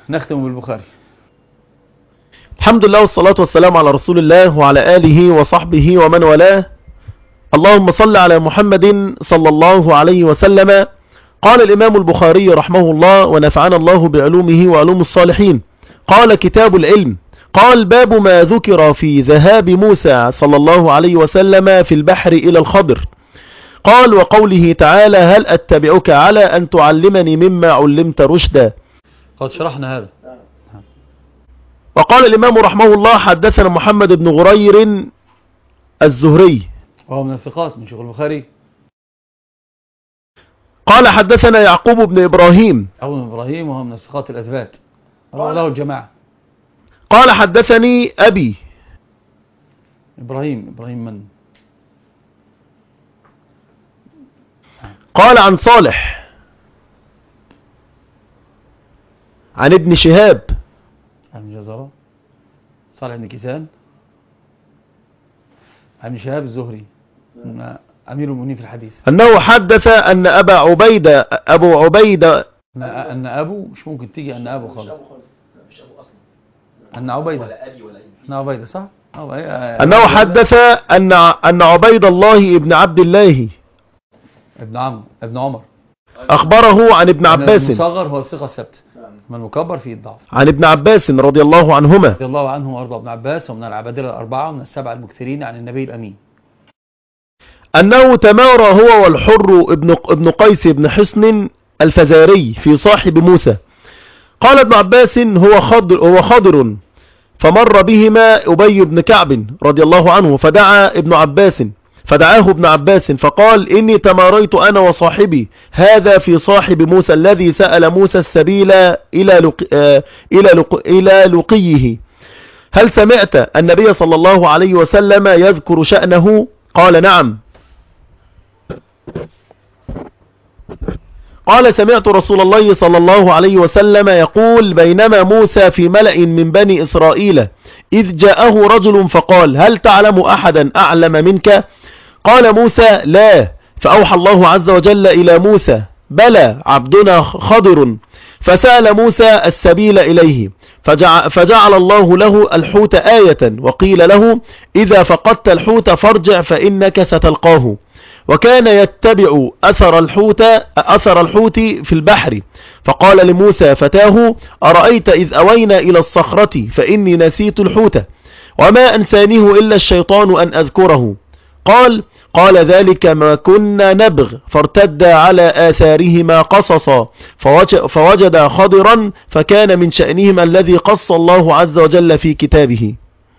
نختم بالبخاري. الحمد لله والصلاة والسلام على رسول الله وعلى آله وصحبه ومن والاه. اللهم صل على محمد صلى الله عليه وسلم. قال الإمام البخاري رحمه الله ونفعنا الله بعلومه وعلوم الصالحين. قال كتاب العلم. قال باب ما ذكر في ذهاب موسى صلى الله عليه وسلم في البحر إلى الخضر. قال وقوله تعالى هل أتبعك على أن تعلمني مما علمت رشدا. قد شرحنا هذا. وقال الإمام رحمه الله حدثنا محمد بن غرير الزهري وهو من الثقات من شيخ البخاري. قال حدثنا يعقوب بن إبراهيم وهو من الثقات الأثبات رواه له الجماعة. قال حدثني أبي إبراهيم من؟ قال عن صالح عن ابن شهاب عن جزرة صالح بن كيسان عن شهاب الزهري أمير المؤمنين في الحديث أنه حدث أن أبو عبيدة أن أبو مش ممكن تيجي أن أبو خالص أن عبيدة صح؟ أنه حدث أن عبيد الله ابن عبد الله ابن عمر أخبره عن ابن عباس. المصغر هو الثقة الثبت من المكبر فيه الضعف. عن ابن عباس رضي الله عنهما. رضي الله عنه وارضى. ابن عباس ومن العبادلة الأربعة ومن السبع المكثرين عن النبي الأمين أنه تمارى هو والحر ابن قيس بن حصن الفزاري في صاحب موسى. قال ابن عباس هو خضر فمر بهما أبي بن كعب رضي الله عنه فدعاه ابن عباس فقال إني تماريت أنا وصاحبي هذا في صاحب موسى الذي سأل موسى السبيل إلى لقيه هل سمعت النبي صلى الله عليه وسلم يذكر شأنه؟ قال نعم. قال سمعت رسول الله صلى الله عليه وسلم يقول بينما موسى في ملأ من بني إسرائيل إذ جاءه رجل فقال هل تعلم أحدا أعلم منك؟ قال موسى لا. فأوحى الله عز وجل إلى موسى بلى عبدنا خضر فسأل موسى السبيل إليه فجعل الله له الحوت آية وقيل له إذا فقدت الحوت فارجع فإنك ستلقاه. وكان يتبع أثر الحوت في البحر فقال لموسى فتاه أرأيت إذ أوينا إلى الصخرة فإني نسيت الحوت وما أنسانيه إلا الشيطان أن أذكره. قال ذلك ما كنا نبغ فارتد على آثارهما قصصا فوجد خضرا فكان من شأنهما الذي قص الله عز وجل في كتابه.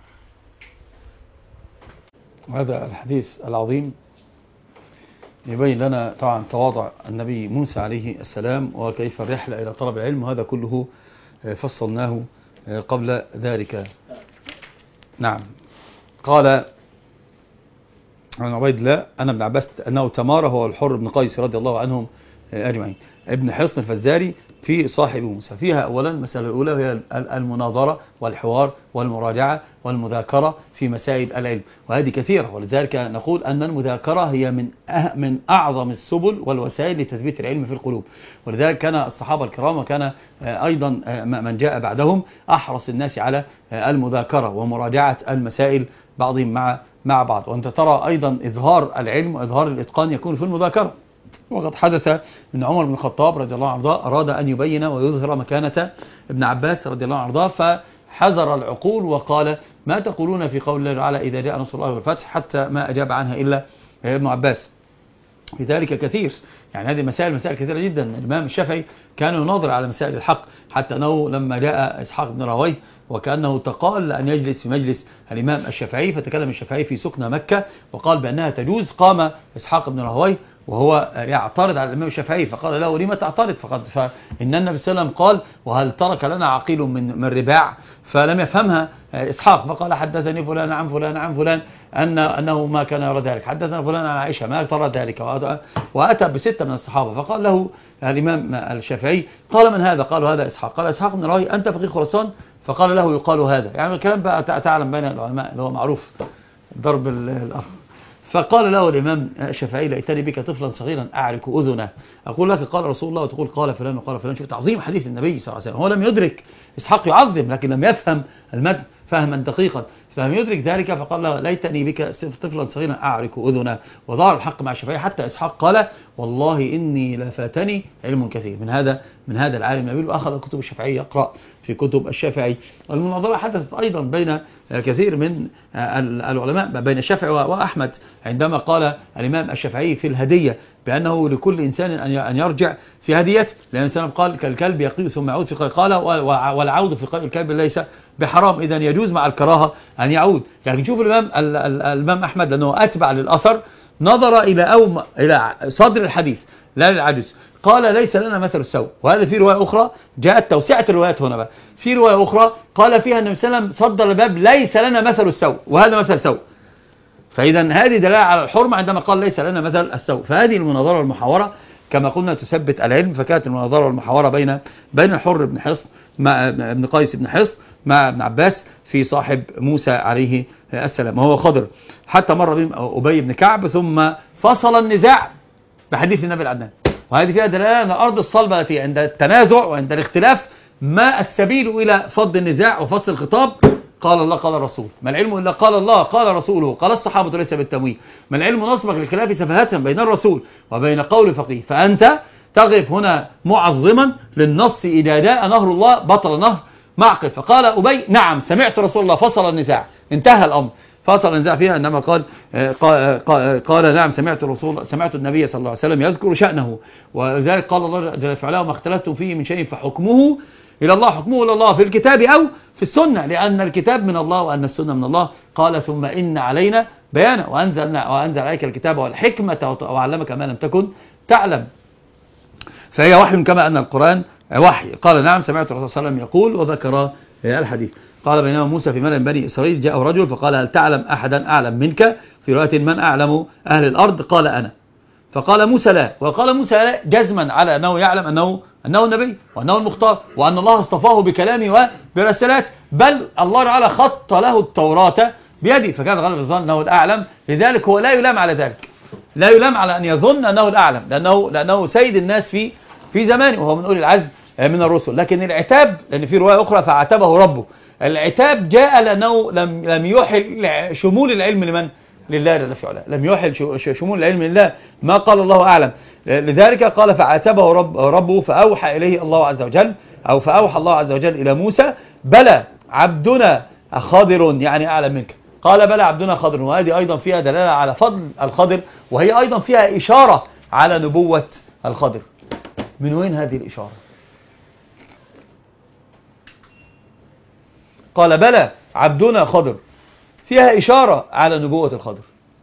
هذا الحديث العظيم يبين لنا طبعا تواضع النبي موسى عليه السلام وكيف الرحلة إلى طلب العلم وهذا كله فصلناه قبل ذلك. نعم. قال عن عبيد الله أنا ابن عباس أنه تمارى هو الحر بن قيس رضي الله عنهم أجمعين ابن حصن الفزاري في صاحب موسى. فيها أولا المسألة الأولى هي المناظرة والحوار والمراجعة والمذاكرة في مسائل العلم وهذه كثيرة ولذلك نقول أن المذاكرة هي من أعظم السبل والوسائل لتثبيت العلم في القلوب. ولذلك كان الصحابة الكرام وكان أيضا من جاء بعدهم أحرص الناس على المذاكرة ومراجعة المسائل بعضهم مع بعض. وأنت ترى أيضا إظهار العلم وإظهار الإتقان يكون في المذاكرة. وقد حدث من عمر بن الخطاب رضي الله عنه أراد أن يبين ويظهر مكانة ابن عباس رضي الله عنه فحذر العقول وقال ما تقولون في قول الله تعالى إذا جاء نصر الله والفتح حتى ما أجاب عنها إلا ابن عباس. لذلك كثير يعني هذه مسائل كثيرة جدا. الإمام الشافعي كان يناظر على مسائل الحق حتى أنه لما جاء إسحاق بن راهويه وكأنه تقال أن يجلس في مجلس الإمام الشافعي فتكلم الشافعي في سكنى مكة وقال بأنها تجوز. قام إسحاق بن راهويه وهو يعترض على الإمام الشافعي فقال له لما تعترض فإن النبي صلى الله عليه وسلم قال وهل ترك لنا عقيل من رباع فلم يفهمها إسحاق فقال حدثني فلان عن فلان عن فلان أنه ما كان يرى ذلك حدثنا فلان عن عائشة ما ترى ذلك وأتى بستة من الصحابة فقال له الإمام الشافعي قال من هذا؟ قالوا هذا إسحاق. قال إسحاق بن راهويه أنت فقيه خراسان؟ فقال له يقال هذا يعني الكلام بقى تعلم بين العلماء اللي هو معروف ضرب الأخ. فقال له الإمام الشافعي ليتني بك طفلا صغيرا أعرك أذنه، أقول لك قال رسول الله وتقول قال فلان وقال فلان. شوف تعظيم حديث النبي صلى الله عليه وسلم. هو لم يدرك، إسحاق يعظم لكن لم يفهم المتن فهما دقيقا، فلم يدرك ذلك، فقال له ليتني بك طفلا صغيرا أعرك أذنه. وظهر الحق مع الشافعي حتى إسحاق قال والله إني لفاتني علم كثير من هذا العالم النبيل، وأخذ كتب الشافعي يقرأ في كتب الشافعي. المناظرة حدثت أيضا بين كثير من العلماء بين الشافعي وأحمد، عندما قال الإمام الشافعي في الهدية بأنه لكل إنسان أن يرجع في هديته، لأن الإنسان قال كالكلب يقيء ثم يعود في قيء، قال والعود في قيء الكلب ليس بحرام، إذن يجوز مع الكراهة أن يعود. لكن شوف الإمام أحمد لأنه أتبع للأثر نظر إلى صدر الحديث لا للعجز، قال ليس لنا مثل السوء. وهذا في رواية أخرى جاءت توسعة الروايات هنا بقى، في رواية أخرى قال فيها النبي صلى الله عليه وسلم صدر الباب ليس لنا مثل السوء، وهذا مثل سوء. فإذا هذه دلالة على الحرمة عندما قال ليس لنا مثل السوء. فهذه المناظرة والمحاورة كما قلنا تثبت العلم. فكانت المناظرة والمحاورة بين الحر بن حصن مع ابن قيس بن حصن مع ابن عباس في صاحب موسى عليه السلام وهو خضر، حتى مر بهم أبي بن كعب، ثم فصل النزاع بحديث النبي العدنان. وهذه فيها دلالة أن الأرض الصلبة التي عند التنازع وعند الاختلاف ما السبيل إلى فض النزاع وفصل الخطاب قال الله قال الرسول. ما العلم إلا قال الله قال رسوله قال الصحابة ليس بالتمويه. ما العلم نصبك للخلاف سفاهة بين الرسول وبين قول فقيه. فأنت تقف هنا معظما للنص إذا جاء نهر الله بطل نهر معقل. فقال أبي نعم سمعت رسول الله فصل النزاع، انتهى الأمر، فصل النزاع فيها. إنما قال نعم سمعت النبي صلى الله عليه وسلم يذكر شأنه، وذلك قال الله جل وعلا ما اختلفتم فيه من شيء فحكمه إلى الله، حكمه إلى الله في الكتاب أو في السنة، لأن الكتاب من الله وأن السنة من الله. قال ثم إن علينا بيانه وأنزل عليك الكتاب والحكمة وعلمك ما لم تكن تعلم. فهي وحي كما أن القرآن وحي. قال نعم سمعت الرسول صلى الله عليه وسلم يقول وذكر الحديث. قال بينما موسى في ملأ بني إسرائيل جاء رجل فقال هل تعلم أحدا أعلم منك؟ في رواية من أعلم أهل الأرض؟ قال أنا. فقال موسى لا، وقال موسى لا جزما على أنه يعلم أنه النبي وأنه المختار وأن الله اصطفاه بكلامه وبرسالات، بل الله تعالى خط له التوراة بيده، فكان غالب الظن أنه الأعلم. لذلك هو لا يلام على ذلك، لا يلام على أن يظن أنه الأعلم، لأنه سيد الناس في زمانه وهو من أولي العزم من الرسل. لكن العتاب، لأن في رواية أخرى فعتبه ربه، العتاب جاء لأنه لم يحل شمول العلم لمن؟ لله جل في علاه، لم يحل شمول العلم لله، ما قال الله أعلم. لذلك قال فعاتبه ربه فأوحى إليه الله عز وجل، أو فأوحى الله عز وجل إلى موسى بلى عبدنا خضر يعني أعلم منك. قال بلى عبدنا خضر. وهذه أيضا فيها دلالة على فضل الخضر، وهي أيضا فيها إشارة على نبوة الخضر. من وين هذه الإشارة؟ قال بلى عبدنا خضر، فيها إشارة على نبوة الخضر.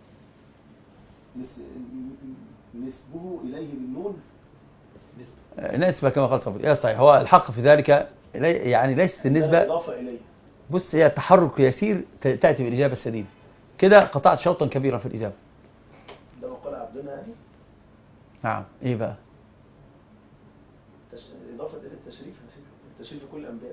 نسبه إليه بالنون نسبة كما قال صبري. يا صحيح، هو الحق في ذلك يعني ليست النسبة إضافة إليه. بص هي تحرك يسير تأتي بالإجابة السديدة كده، قطعت شوطا كبيرا في الإجابة. لو قال عبدنا يعني نعم. إيه بقى؟ إضافة إلى التشريف، التشريف كل الأنبياء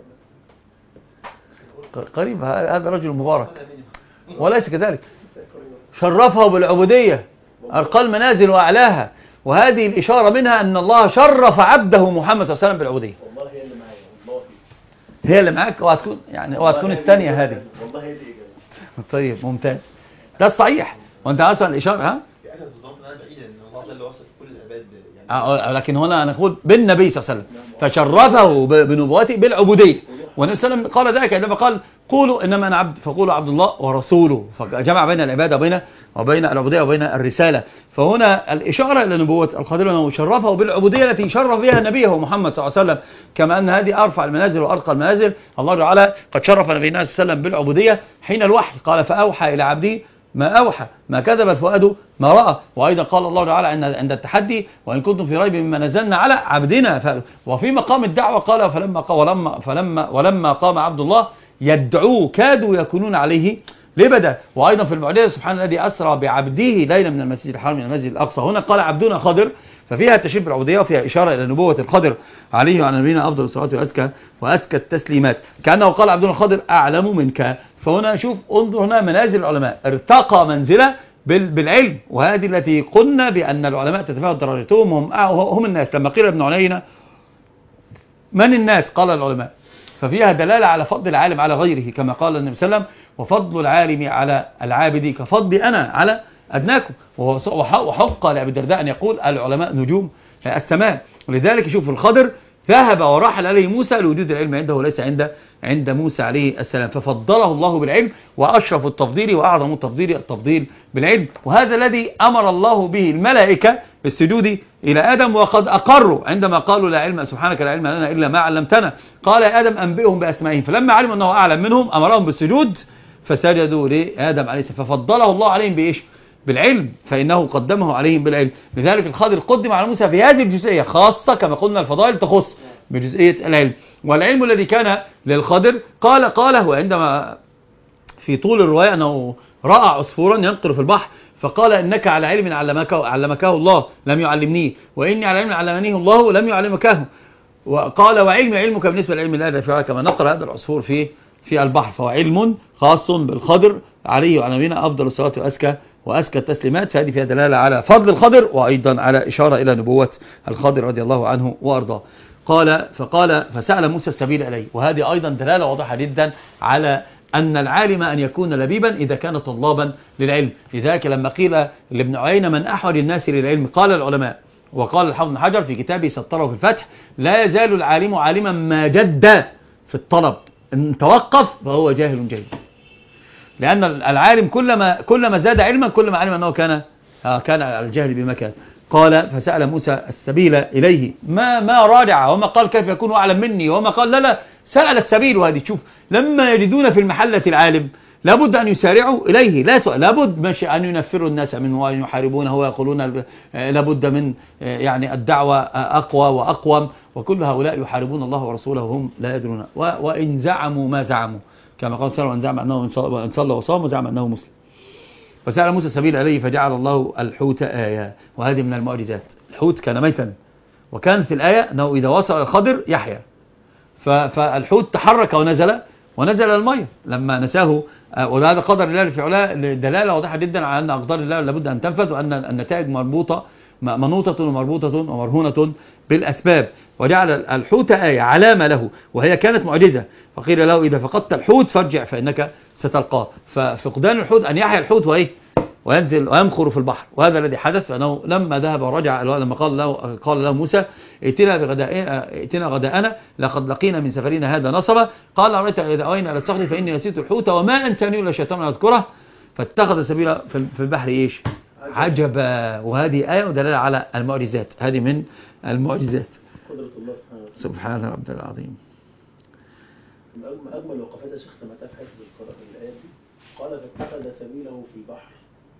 قريب. هذا رجل مبارك وليس كذلك، شرفه بالعبودية، أرقى المنازل وأعلاها. وهذه الإشارة منها أن الله شرف عبده محمد صلى الله عليه وسلم بالعبودية. والله هي اللي معايا، والله هي اللي معاك. اوعى تكون الثانية هذه. والله هي دي إجابة. طيب ممتاز، ده الصحيح. وأنت أصلا الإشارة يعني بالضبط أنا بعيد إن الله جل وعلا كل العباد يعني. لكن هنا نقول بالنبي صلى الله عليه وسلم فشرفه بنبوته بالعبودية. والنبي صلى الله عليه وسلم قال ذلك عندما قال قولوا إنما أنا عبد فقولوا عبد الله ورسوله، فجمع بين العبادة وبين العبودية وبين الرسالة. فهنا الإشارة إلى نبوة الخضر أنه شرفه بالعبودية التي شرف بها نبيه محمد صلى الله عليه وسلم، كما أن هذه أرفع المنازل وأرقى المنازل. الله تعالى قد شرف نبينا صلى الله عليه وسلم بالعبودية حين الوحي، قال فأوحى إلى عبده ما أوحى ما كذب الفؤاد ما رأى. وأيضا قال الله تعالى عند التحدي وإن كنتم في ريب مما نزلنا على عبدنا. وفي مقام الدعوة قال ولما قام عبد الله يدعوه كادوا يكونون عليه لبدا. وأيضا في المعجزة سبحان الذي أسرى بعبده ليلا من المسجد الحرام من المسجد الأقصى. هنا قال عبدنا خضر، ففيها تشريف بالعبودية وفيها إشارة إلى نبوة الخضر عليه وعلى نبينا أفضل الصلاة وأزكى التسليمات، كأنه قال عبدنا خضر أعلم منك. فهنا شوف انظر هنا منازل العلماء، ارتقى منزلة بالعلم. وهذه التي قلنا بأن العلماء تتفاوت درجتهم، هم الناس. لما قيل ابن عيينة من الناس؟ قال العلماء. ففيها دلالة على فضل العالم على غيره، كما قال النبي صلى الله عليه وسلم: وفضل العالم على العابد كفضلي أنا على أدناكم. وحق لأبي الدرداء أن يقول: العلماء نجوم السماء. ولذلك شوف الخضر ذهب ورحل عليه موسى لوجود العلم عنده وليس عند موسى عليه السلام، ففضله الله بالعلم، وأشرف التفضيل وأعظم التفضيل بالعلم. وهذا الذي أمر الله به الملائكة بالسجود إلى آدم، وقد أقروا عندما قالوا: لا علم سبحانك لا علم لنا إلا ما علمتنا. قال يا آدم أنبئهم بأسمائهم، فلما علموا أنه أعلم منهم أمرهم بالسجود فسجدوا لآدم عليه السلام، ففضله الله عليهم بإيش؟ بالعلم، فإنه قدمه عليهم بالعلم. لذلك الخضر قدم على موسى في هذه الجزئية خاصة، كما قلنا الفضائل تخص بجزئية العلم. والعلم الذي كان للخضر قاله وعندما في طول الرواية أنه رأى عصفورا ينقر في البحر، فقال: إنك على علم علمكه الله لم يعلمنيه، وإني على علم علمنيه الله لم يعلمكه. وقال: علمك بالنسبة لعلم الله لا، كما نقر هذا العصفور في البحر. فهو علم خاص بالخضر عليه وعلى نبينا أفضل الصلاة وأزكى التسليمات. فهذه فيها دلالة على فضل الخضر، وأيضا على إشارة إلى نبوة الخضر رضي الله عنه وأرضاه. فسأل موسى السبيل إليه، وهذه أيضا دلالة واضحة جدا على أن العالم أن يكون لبيبا إذا كان طلابا للعلم. لذلك لما قيل لابن عيينة من أحوج الناس للعلم، قال العلماء وقال الحافظ بن حجر في كتابه سطره في الفتح: لا يزال العالم عالما ما جد في الطلب، إن توقف فهو جاهل جيد. لأن العالم كلما زاد علما كلما علم أنه كان على الجهل بمكان. قال: فسأل موسى السبيل إليه، ما راجع وما قال كيف يكون أعلم مني، وما قال لا سأل السبيل. وهذه تشوف لما يجدون في المحلة العالم لابد أن يسارعوا إليه، لا سؤال، لابد أن ينفروا الناس منه وأن يحاربونه ويقولون لابد من يعني الدعوة أقوى وأقوم، وكل هؤلاء يحاربون الله ورسوله وهم لا يدرون. وإن زعموا ما زعموا، كما قال صلى الله عليه وسلم: أنه إن صلى وصام وزعم أنه مسلم. فسأل موسى السبيل إليه فجعل الله الحوت آية، وهذه من المعجزات. الحوت كان ميتا، وكان في الآية أنه إذا وصل الخضر يحيى، فالحوت تحرك ونزل المية لما نساه. وهذا قدر الله في علاه دلالة واضحة جدا على أن أقدار الله لابد أن تنفذ، وأن النتائج منوطة ومربوطة ومرهونة بالأسباب. وجعل الحوت آية علامة له، وهي كانت معجزة. فقيل له: إذا فقدت الحوت فارجع فإنك ستلقاه. ففقدان الحوت أن يحيى الحوت وينزل ويمخر في البحر. وهذا الذي حدث، فأنه لما ذهب ورجع لما قال له موسى: ائتنا غداءنا لقد لقينا من سفرنا هذا نصبا. قال: أرأيت إذا أوينا إلى الصخر فإني نسيت الحوت وما أنساني إلا الشيطان أن أذكره فاتخذ سبيلا في البحر. إيش عجبا. وهذه آية ودلالة على المعجزات، هذه من المعجزات. قدرة الله سبحان رب العظيم. من أجمل وقفات الشيخ سمعتها في حفظ الآية دي، قال: فاتخذ سبيله في البحر.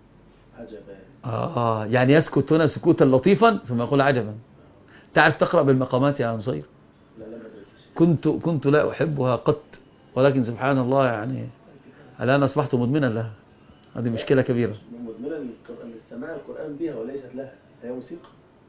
عجبا. يعني يسكت هنا سكوتا لطيفا ثم يقول عجبا. تعرف تقرأ بالمقامات يا نصير؟ لا ما أدريش. كنت لا أحبها قط، ولكن سبحان الله يعني الآن أصبحت مدمنا لها. هذه مشكلة كبيرة. مدمنا للسماع القرآن بها وليست لها، هي موسيقى.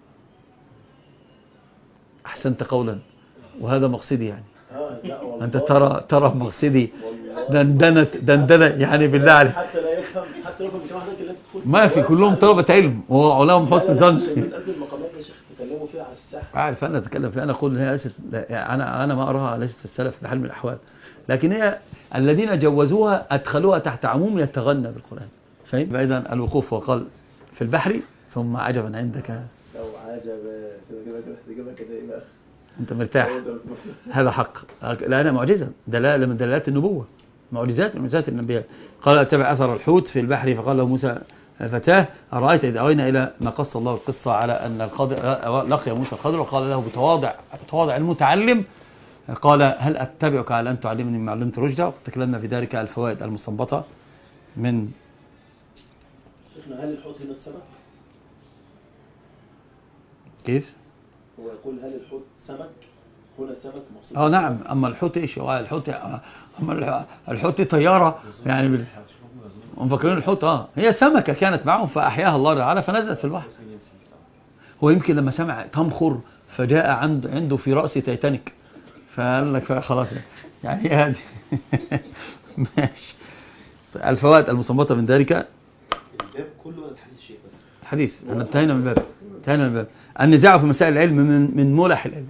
أحسنت قولا، وهذا مقصدي يعني. لا والله. أنت ترى مقصدي دندنة يعني بالله عليك. حتى لا يفهم، حتى لو في الجامعة هناك اللي تدخل ما في كلهم طلبة علم ولهم حسن ظن. من قلب المقامات يا شيخ تكلموا فيها على السحر. عارف أنا أتكلم فيها، أنا أقول هي ليست، أنا ما أراها ليست في السلف بحال من الأحوال، لكن هي الذين جوزوها أدخلوها تحت عموم يتغنى بالقرآن. فاهم؟ فإذا الوقوف وقال في البحر ثم عجبا عندك. لو عجبا كده إيه بقى؟ أنت مرتاح. هذا حق، لأنها معجزة، دلالة من دلالات النبوة، معجزات النبياء. قال: اتبع أثر الحوت في البحر. فقال له موسى الفتاه: أرأيت إذا أوينا إلى ما قص الله القصة على أن الخضر لقي موسى الخضر وقال له بتواضع المتعلم، قال: هل أتبعك على أن تعلمني مما علمت رشدا؟ تكلمنا في ذلك الفوائد المستنبطة من. شيخنا، هل الحوت هنا السمك؟ كيف؟ هو يقول: هل الحوت سمك؟ هنا سمك مقصود. نعم. أما الحوت إيش؟ الحوت طيارة يعني مفكرين الحوت هي سمكة كانت معهم فأحياها الله تعالى فنزلت في البحر. هو يمكن لما سمع تمخر فجاء عنده في رأس تايتانيك، فقال لك خلاص يعني هذه. ماشي. الفوائد المستنبطة من ذلك: الباب كله ولا الحديث شيء بس؟ الحديث، احنا انتهينا من الباب. النزاع في مسائل العلم من ملح العلم،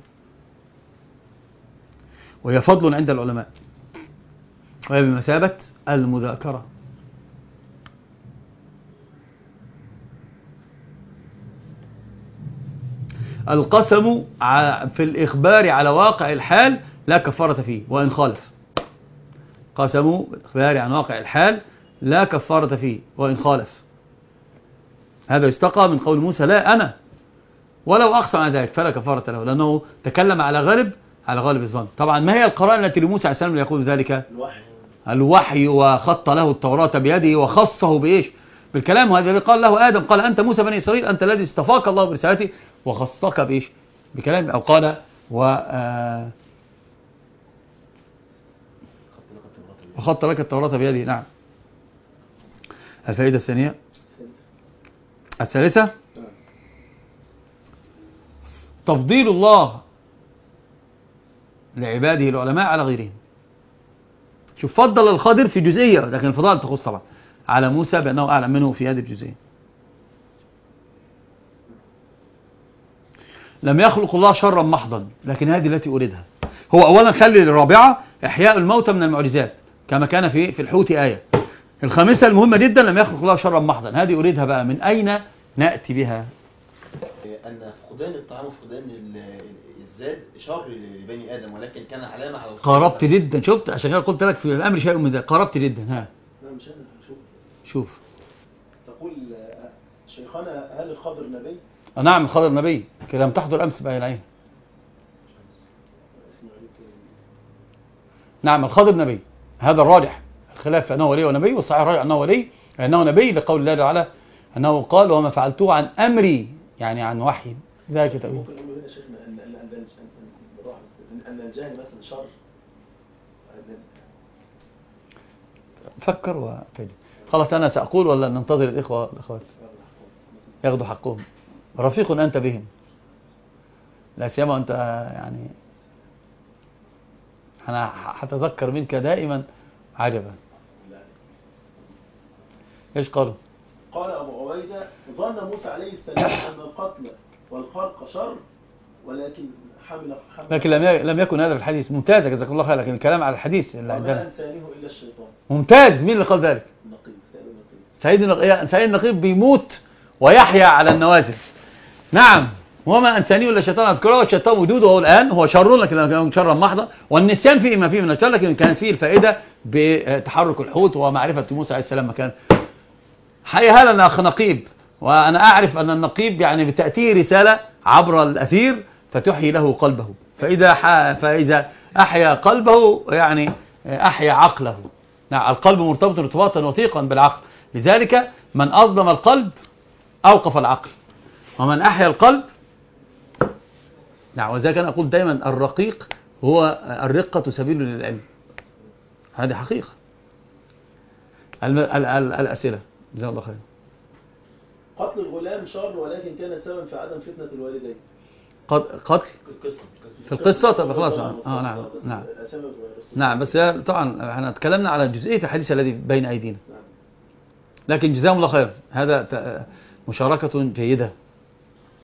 وهي فضل عند العلماء، وهي بمثابة المذاكرة. القسم في الإخبار على واقع الحال لا كفارة فيه وإن خالف. قسم الإخبار عن واقع الحال لا كفارة فيه وإن خالف. هذا يستقى من قول موسى لا أنا، ولو أقسم على ذلك فلا كفارة له، لأنه تكلم على غالب الظن. طبعا ما هي القرائن التي لموسى عليه السلام يقول ذلك؟ الوحي، وخط له التوراة بيده وخصه بإيش؟ بالكلام. وهذا الذي قال له آدم، قال أنت موسى بني إسرائيل، أنت الذي استفاك الله برسالته وخصك بإيش؟ بكلام. أو قال وخط لك التوراة بيده. نعم. الفائدة الثانية الثالثة تفضيل الله لعباده العلماء على غيرهم. شوف، فضل الخضر في جزئية، لكن الفضائل تخص طبعا على موسى بأنه أعلم منه في هذه الجزئية. لم يخلق الله شرا محضا، لكن هذه التي أريدها. هو أولا خلي الرابعة إحياء الموتى من المعجزات كما كان في الحوت آية. الخامسة المهمة جدا، لم يخلق الله شرا محضا، هذه أريدها بقى. من أين نأتي بها؟ أن فقدان الطعام وفقدان الزاد شر لبني آدم، ولكن كان علامة على قربت جدا. شفت؟ عشان كده قلت لك في الأمر شيء من ذلك. قربت جدا. ها لا مش أنا. شوف تقول شيخنا هل الخضر نبي؟ نعم الخضر نبي، لم تحضر أمس بقى العين. نعم الخضر نبي، هذا الراجح. الخلاف أنه ولي ونبي، والصحيح الراجح أنه نبي لقول الله تعالى أنه قال وما فعلته عن أمري، يعني عن وحي. ذلك تأويل. ممكن نقول هنا شيخنا أن الجهل مثلا شر. فكر وفيد. خلاص أنا سأقول ولا ننتظر الإخوة والأخوات ياخذوا حقهم؟ رفيق أنت بهم، لا سيما أنت، يعني أنا هتذكر منك دائما عجبا. إيش قالوا؟ قال أبو عبيدة ظن موسى عليه السلام أن القتل والخرق شر، ولكن لكن لم يكن هذا في الحديث. ممتاز جزاك الله خير. لكن الكلام على الحديث اللي عندنا. وما أنسانيه إلا الشيطان. ممتاز. مين اللي قال ذلك؟ سيد النقيب بيموت ويحيا على النوازل. نعم. وما أنسانيه إلا الشيطان أذكره، والشيطان وجوده هو الآن هو شر، لكن لم يكن شرا محضا. والنسيان فيه ما فيه من الشر، لكن كان فيه الفائدة بتحرك الحوت ومعرفة موسى عليه السلام مكان. حيا هلا أخ نقيب، وأنا أعرف أن النقيب يعني بتأتيه رسالة عبر الأثير فتحيي له قلبه، فإذا أحيا قلبه يعني أحيا عقله. نعم القلب مرتبط ارتباطا وثيقا بالعقل، لذلك من أظلم القلب أوقف العقل، ومن أحيا القلب. نعم وذلك أنا أقول دائما الرقيق هو الرقة سبيل للعلم. هذه حقيقة. الأسئلة جزاك الله خير. قتل الغلام شر، ولكن كان سببا في عدم فتنة الوالدين. قتل في القصة. طب خلاص. نعم بس طبعا احنا اتكلمنا على جزئية الحديث الذي بين أيدينا، لكن جزاهم الله خير. هذا مشاركة جيدة